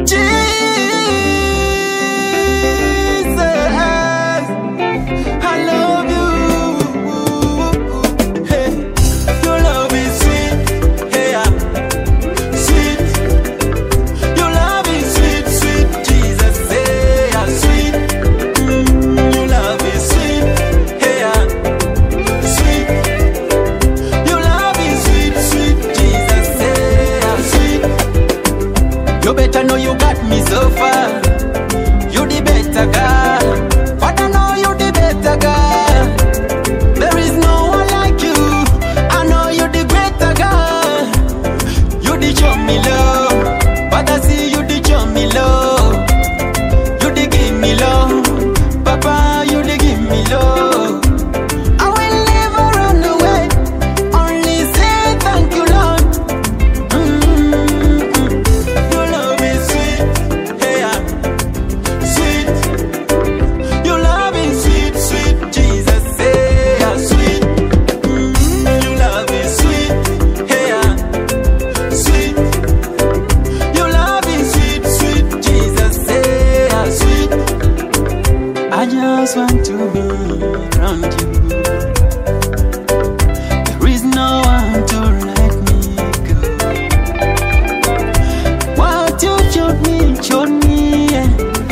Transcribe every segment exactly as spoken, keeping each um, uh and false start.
You better know you got me so far. You the better girl. Father know you the better girl. There is no one like you. I know you the greater girl. You the show me love. Father see you the show me love. You the give me love. Papa you the give me love. I will never run away. Only say thank you Lord. I just want to be around you. There is no one to let me go. What you showed me, showed me, yeah.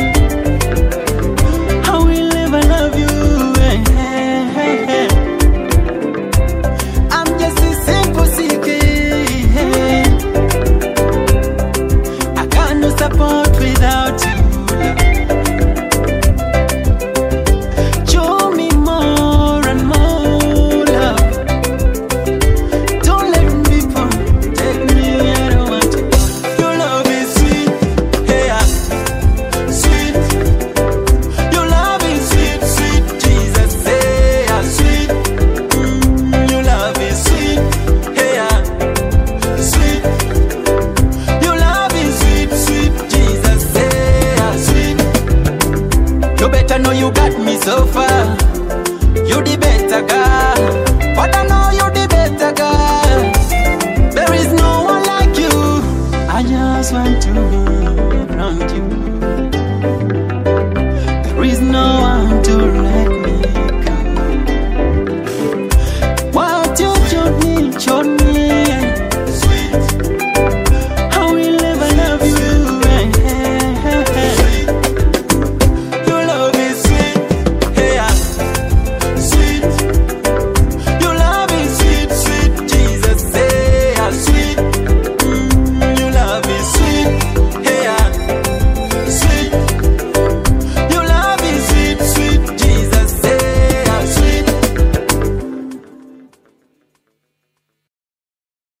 I will ever love you, yeah. I'm just a simple seeker, yeah. I got no support without you. You better know you got me so far. You the better girl. Father know you the better girl. There is no one like you. I just want to be around you. There is no one to